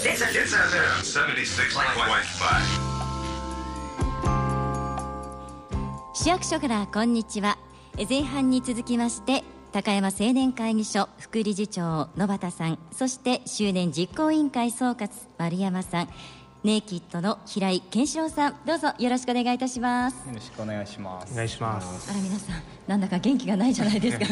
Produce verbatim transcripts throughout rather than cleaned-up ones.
市役所からこんにちは。前半に続きまして高山青年会議所副理事長野畑さん、そして周年実行委員会総括丸山さん、ネイキッドの平井健志郎さん、どうぞよろしくお願いいたします。 よろしくお願いします。 お願いします。 あら皆さんなんだか元気がないじゃないですか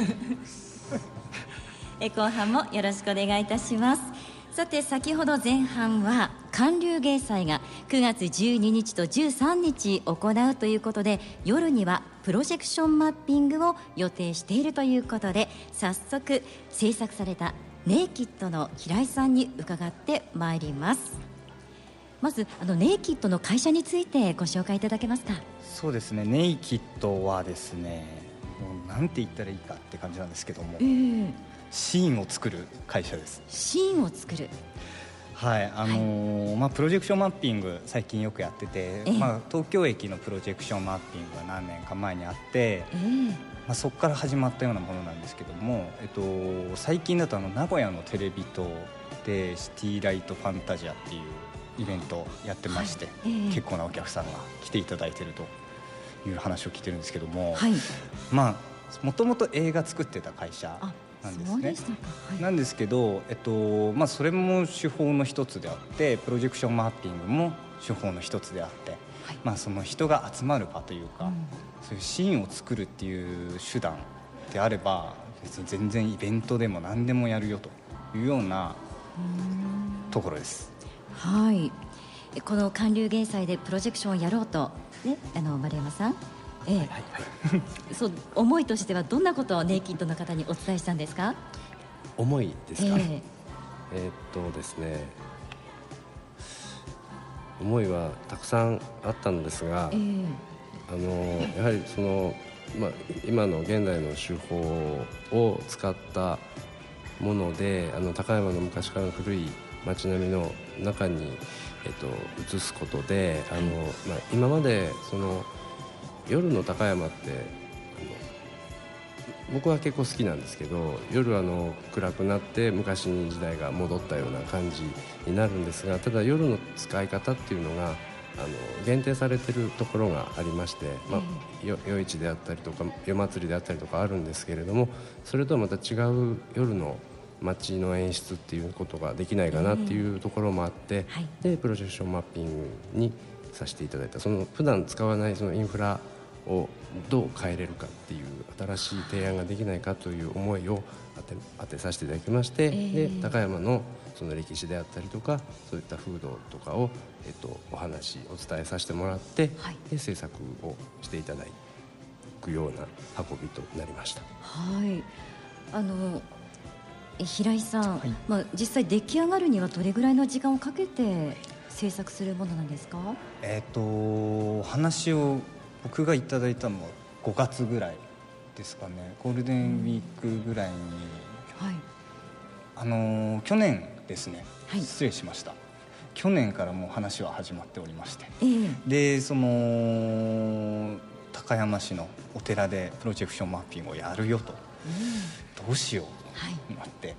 え後半もよろしくお願いいたします。さて先ほど前半は韓流芸祭がくがつじゅうににちとじゅうさんにち行うということで、夜にはプロジェクションマッピングを予定しているということで、早速制作されたネイキッドの平井さんに伺ってまいります。まずあのネイキッドの会社についてご紹介いただけますか。 そうですね、ネイキッドはですね、もうなんて言ったらいいかって感じなんですけども、 えー、 シーンを作る会社です。 シーンを作る、 はいあのーはいまあ、プロジェクションマッピング最近よくやってて、えーまあ、東京駅のプロジェクションマッピングが何年か前にあって、えーまあ、そこから始まったようなものなんですけども、えっと、最近だとあの名古屋のテレビ塔でシティライトファンタジアっていうイベントやってまして、はいえー、結構なお客さんが来ていただいているという話を聞いてるんですけども、はい、まあもともと映画作ってた会社なんですね。 そうでしたか、はい、 なんですけど、えっとまあ、それも手法の一つであって、プロジェクションマッピングも手法の一つであって、はいまあ、その人が集まる場というか、うん、そういうシーンを作るっていう手段であれば別に全然イベントでも何でもやるよというようなところです。 はい、この韓流芸祭でプロジェクションをやろうと、ね、あの丸山さん、ええはいはいはい、そう思いとしてはどんなことをネイキッドの方にお伝えしたんですか。 思いですか。えー、 えー、っとですね思いはたくさんあったのですが、えー、あのやはりその、まあ、今の現代の手法を使ったもので、あの高山の昔からの古い街並みの中に、えっと、移すことで、あの、まあ、今までその夜の高山ってあの僕は結構好きなんですけど、夜あの暗くなって昔に時代が戻ったような感じになるんですが、ただ夜の使い方っていうのがあの限定されてるところがありまして、まあ、夜市であったりとか夜祭りであったりとかあるんですけれども、それとはまた違う夜の街の演出っていうことができないかなっていうところもあって、はい、でプロジェクションマッピングにさせていただいた、その普段使わないそのインフラをどう変えれるかっていう新しい提案ができないかという思いを当て、当てさせていただきまして、えー、で高山のその歴史であったりとかそういった風土とかを、えっと、お話お伝えさせてもらって、はい、で制作をしていただくような運びとなりました。 はい、あの平井さん、はいまあ、実際出来上がるにはどれぐらいの時間をかけて制作するものなんですか。 えっとお話を僕がいただいたのはごがつぐらいですかね。ゴールデンウィークぐらいに、うんはい、あの去年ですね、はい、失礼しました。去年からもう話は始まっておりまして、えー、でその高山市のお寺でプロジェクションマッピングをやるよと、うん、どうしようとなって、はい、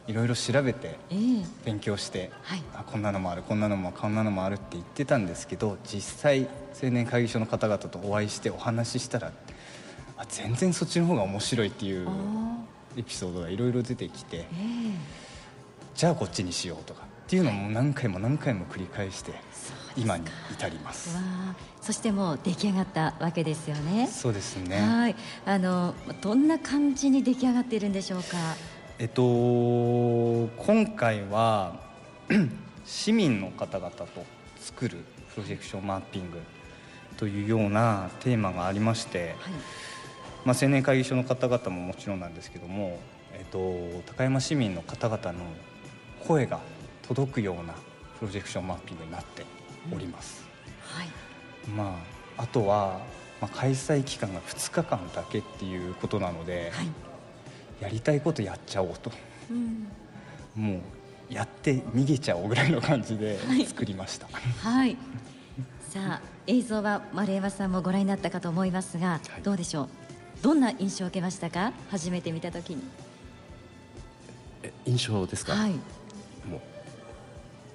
いろいろ調べて、えー、勉強して、はい、あこんなのもあるこんなのもこんなのもあるって言ってたんですけど、実際青年会議所の方々とお会いしてお話ししたら、あ全然そっちの方が面白いっていうエピソードがいろいろ出てきて、えー、じゃあこっちにしようとかっていうのも何回も何回も繰り返して今に至ります。 わそしてもう出来上がったわけですよね。 そうですね。 はいあのどんな感じに出来上がっているんでしょうか。 えっと今回は市民の方々と作るプロジェクションマッピングというようなテーマがありまして、はいまあ、青年会議所の方々ももちろんなんですけども、えっと、高山市民の方々の声が届くようなプロジェクションマッピングになっております、うんはいまあ、あとは、まあ、開催期間がふつかかんだけっていうことなので、はい、やりたいことやっちゃおうと、うん、もうやって逃げちゃおうぐらいの感じで作りました、 はいはい、さあ映像は丸山さんもご覧になったかと思いますが、はい、どうでしょう。どんな印象を受けましたか。初めて見たときに。 え印象ですか、 はい、 もう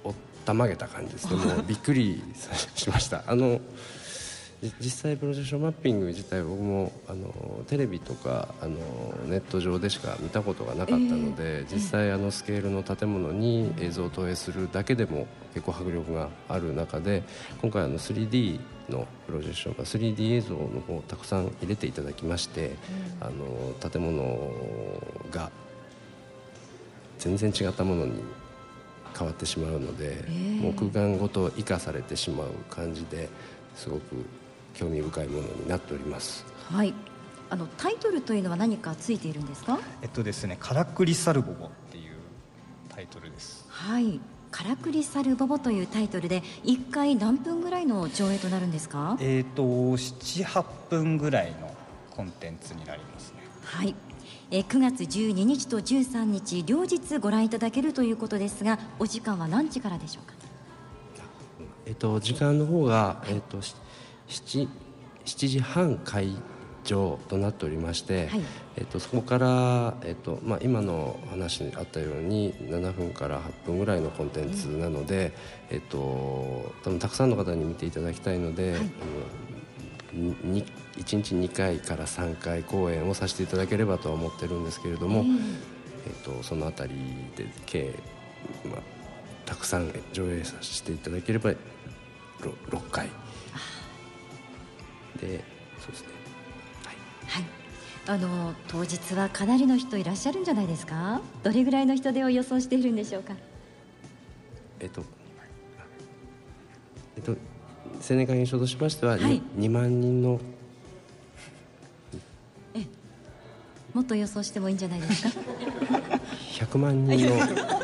たまげた感じですね。もうびっくりしました。あの実際プロジェクションマッピング自体僕もあのテレビとかあのネット上でしか見たことがなかったので、えー、実際あのスケールの建物に映像を投影するだけでも結構迫力がある中で、今回あの スリーディー のプロジェクション スリーディー 映像の方をたくさん入れていただきまして、うん、あの建物が全然違ったものに変わってしまうので、えー、もう空間ごと生かされてしまう感じですごく興味深いものになっております。 はい、あのタイトルというのは何かついているんですか？ えっとですね、カラクリサルボボっていうタイトルです。 はい、カラクリサルボボというタイトルでいっかい何分ぐらいの上映となるんですか？ えっとなな、はっぷんぐらいのコンテンツになりますね。 はい、えくがつじゅうににちとじゅうさんにち両日ご覧いただけるということですが、お時間は何時からでしょうか？ えっと時間の方が、えっとしちじはん開場となっておりまして、はい、えっと、そこから、えっとまあ、今の話にあったようにななふんからはっぷんぐらいのコンテンツなので、うん、えっと、多分たくさんの方に見ていただきたいので、はい、いちにちにかいからさんかい公演をさせていただければとは思ってるんですけれども、えーえっと、そのあたりで計、まあ、たくさん上映させていただければ ろっかいで、そうですね、 はいはい、あの当日はかなりの人いらっしゃるんじゃないですか？どれぐらいの人出を予想しているんでしょうか？ えっとえっと青年会議所としましては、はい、にまんにんのえもっと予想してもいいんじゃないですか？ ひゃくまんにんの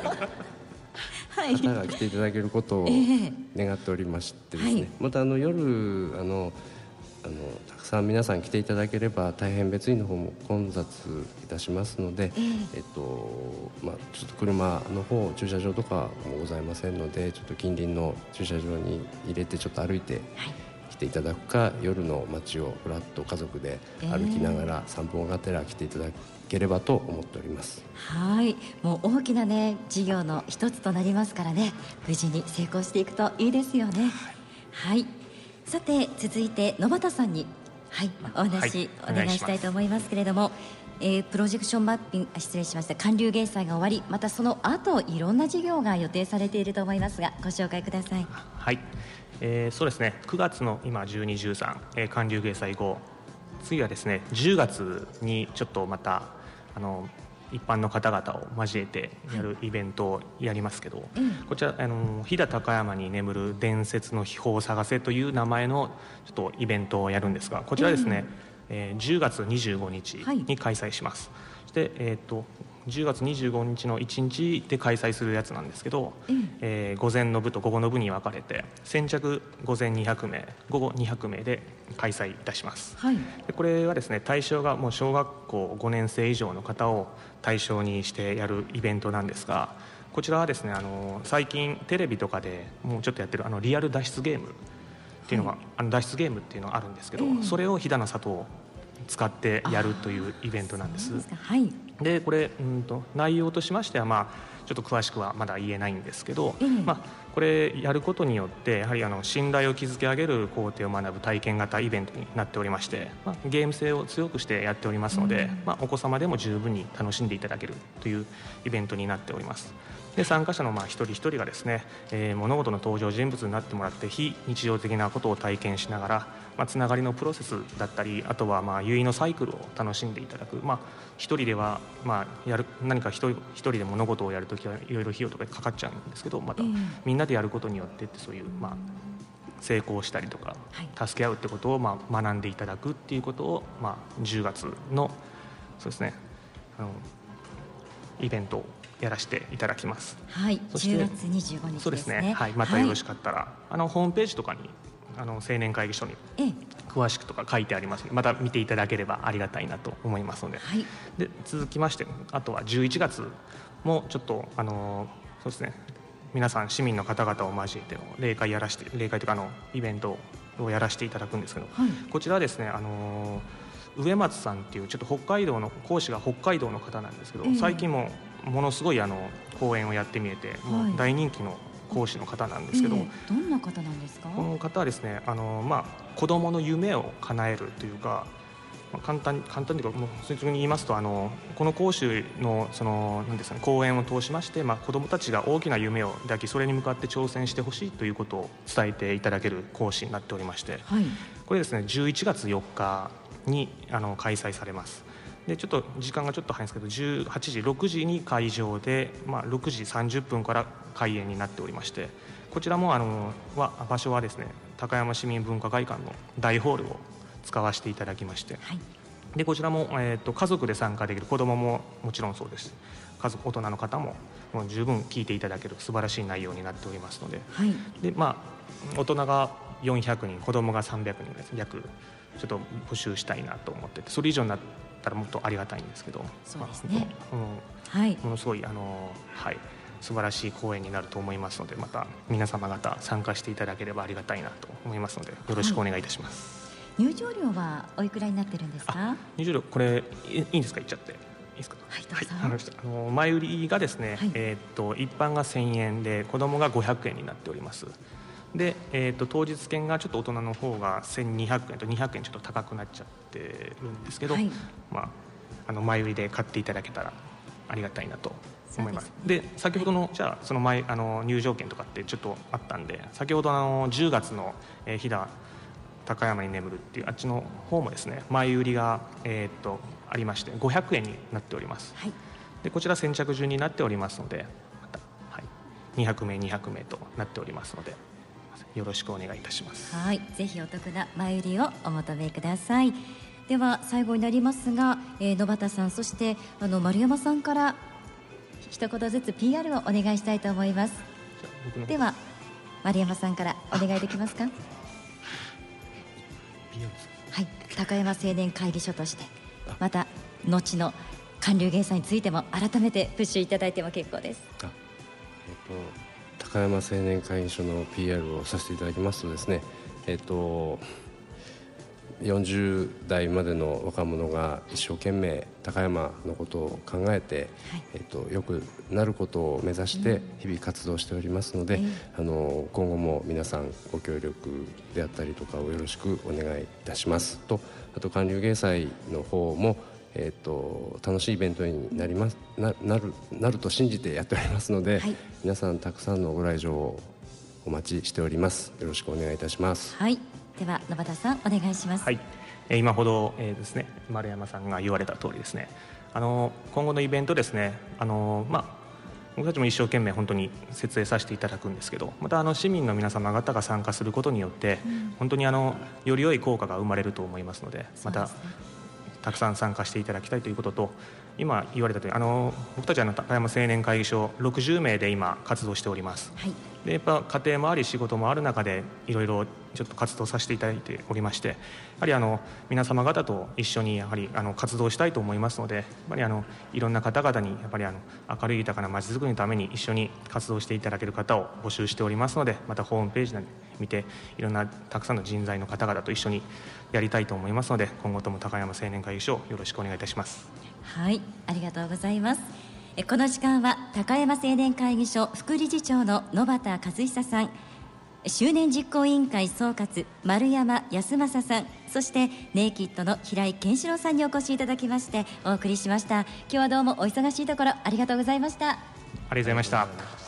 方が来ていただけることを願っておりましてですね、はい、またあの夜あのあのたくさん皆さん来ていただければ大変別院の方も混雑いたしますので、えーえっとまあ、ちょっと車の方駐車場とかもございませんので、ちょっと近隣の駐車場に入れてちょっと歩いて来ていただくか、はい、夜の街をふらっと家族で歩きながら散歩がてら来ていただければと思っております。 はい、もう大きなね事業の一つとなりますからね、無事に成功していくといいですよね。はい、はい、さて続いて野畑さんに、はい、お話、はい、お願いしたいと思いますけれども、えー、プロジェクションマッピング失礼しました韓流芸祭が終わり、またその後いろんな事業が予定されていると思いますが、ご紹介ください。 はい、えー、そうですね、くがつの今じゅうに、じゅうさん、えー、韓流芸祭後、次はですねじゅうがつにちょっとまたあの一般の方々を交えてやるイベントをやりますけど、うん、こちらあの飛騨高山に眠る伝説の秘宝を探せという名前のちょっとイベントをやるんですが、こちらですね、うん、えー、じゅうがつにじゅうごにちに開催します。はい、そして、えー、とじゅうがつにじゅうごにちのいちにちで開催するやつなんですけど、うん、えー、午前の部と午後の部に分かれて先着午前にひゃくめい午後にひゃくめいで開催いたします。はい、でこれはですね、対象がもう小学校ごねんせい以上の方を対象にしてやるイベントなんですが、こちらはですね、あの最近テレビとかでもうちょっとやってるあのリアル脱出ゲームっていうのが、はい、あの脱出ゲームっていうのがあるんですけど、えー、それを飛騨の里を使ってやるというイベントなんです。 ですか、はい、 でこれうんと内容としましては、まあ、ちょっと詳しくはまだ言えないんですけど、えーまあ、これやることによってやはりあの信頼を築き上げる工程を学ぶ体験型イベントになっておりまして、まあ、ゲーム性を強くしてやっておりますので、まあ、お子様でも十分に楽しんでいただけるというイベントになっております。で参加者のまあ一人一人がですね、えー、物事の登場人物になってもらって非日常的なことを体験しながら、まあ、つながりのプロセスだったり、あとはまあ結のサイクルを楽しんでいただく、まあ、一人ではまあやる何か一人一人で物事をやるときはいろいろ費用とかかかっちゃうんですけど、またみんなでやることによってってそういうまあ成功したりとか助け合うってことをまあ学んでいただくっていうことをまあじゅうがつのそうですねあのイベントをやらせていただきます。 はい、じゅうがつにじゅうごにちですね。 そうですね、はい、またよろしかったら、はい、あのホームページとかにあの青年会議所に詳しくとか書いてありますので、また見ていただければありがたいなと思いますので、はい、で続きましてあとはじゅういちがつもちょっとあのそうですね、皆さん市民の方々を交えての例会やらして例会というかあのイベントをやらせていただくんですけど、はい、こちらはですね、あの植松さんっていうちょっと北海道の講師が北海道の方なんですけど、えー、最近もものすごいあの講演をやってみえて、はい、もう大人気の講師の方なんですけども、 えー、どんな方なんですか？ この方はですね、あの、まあ、子どもの夢を叶えるというか、まあ、簡単簡単にもう率直に言いますと、あのこの講師のその何ですかね、講演を通しまして、まあ、子どもたちが大きな夢を抱きそれに向かって挑戦してほしいということを伝えていただける講師になっておりまして、 はい、 これですねじゅういちがつよっかにあの開催されます。でちょっと時間がちょっと早いんですけど、じゅうはちじろくじに会場で、まあ、ろくじさんじゅっぷんから開演になっておりまして、こちらもあのは場所はですね高山市民文化会館の大ホールを使わせていただきまして、はい、でこちらも、えー、と家族で参加できる、子どもももちろんそうです、家族大人の方ももう十分聞いていただける素晴らしい内容になっておりますので、はい、でまあ、大人がよんひゃくにん、子どもがさんびゃくにんです、約ちょっと募集したいなと思ってて、それ以上になったらもっとありがたいんですけど、 そうですね、 まあ、はい、ものすごいあの、はい、素晴らしい講演になると思いますので、また皆様方参加していただければありがたいなと思いますので、よろしくお願いいたします。 はい、入場料はおいくらになってるんですか？ 入場料、これいいんですか、言っちゃっていいですか？ はい、どうぞ。 はい、あの前売りがですね、はい、えー、っと一般がせんえんで子どもがごひゃくえんになっております。で、えー、と当日券がちょっと大人の方がせんにひゃくえんとにひゃくえんちょっと高くなっちゃってるんですけど、はい、まあ、あの前売りで買っていただけたらありがたいなと思います。で、ね、先ほどの、はい、じゃあその前あの入場券とかってちょっとあったんで、先ほどのじゅうがつの、えー、飛騨高山に眠るっていうあっちの方もですね前売りが、えー、っとありましてごひゃくえんになっております。はい、でこちら先着順になっておりますので、また、はい、にひゃくめいにひゃくめいとなっておりますので、よろしくお願いいたします。 はい、ぜひお得な前売りをお求めください。では最後になりますが、えー、野畑さん、そしてあの丸山さんから一言ずつ ピーアール をお願いしたいと思います。では丸山さんからお願いできますか？はい、高山青年会議所として、また後の韓流芸祭についても改めてプッシュいただいても結構です。あ、 えー、と高山青年会議所の ピーアール をさせていただきますとですね、えー、とよんじゅうだいまでの若者が一生懸命高山のことを考えて、はい、えー、とよくなることを目指して日々活動しておりますので、うん、あの今後も皆さんご協力であったりとかをよろしくお願いいたしますと、あと韓流芸祭の方も、えー、と楽しいイベントになります な, な, るなると信じてやっておりますので、はい、皆さんたくさんのご来場をお待ちしております。よろしくお願いいたします。 はい、では野畑さんお願いします。 はい、えー、今ほど、えーですね、丸山さんが言われた通りですね、あの今後のイベントですね、あの、まあ、僕たちも一生懸命本当に設営させていただくんですけど、またあの市民の皆様方が参加することによって、うん、本当にあのより良い効果が生まれると思いますので、またたくさん参加していただきたいということと、今言われたとおり、あの僕たちは高山青年会議所ろくじゅうめいで今活動しております。はい、でやっぱ家庭もあり仕事もある中でいろいろちょっと活動させていただいておりまして、やはりあの皆様方と一緒にやはりあの活動したいと思いますので、やっぱりあのいろんな方々にやっぱりあの明るい豊かなまちづくりのために一緒に活動していただける方を募集しておりますので、またホームページで見ていろんなたくさんの人材の方々と一緒にやりたいと思いますので、今後とも高山青年会議所をよろしくお願いいたします。 はい、ありがとうございます。えこの時間は高山青年会議所副理事長の野畑和久さん、周年実行委員会総括丸山康正さん、そしてネイキッドの平井健志郎さんにお越しいただきましてお送りしました。今日はどうもお忙しいところありがとうございました。ありがとうございました。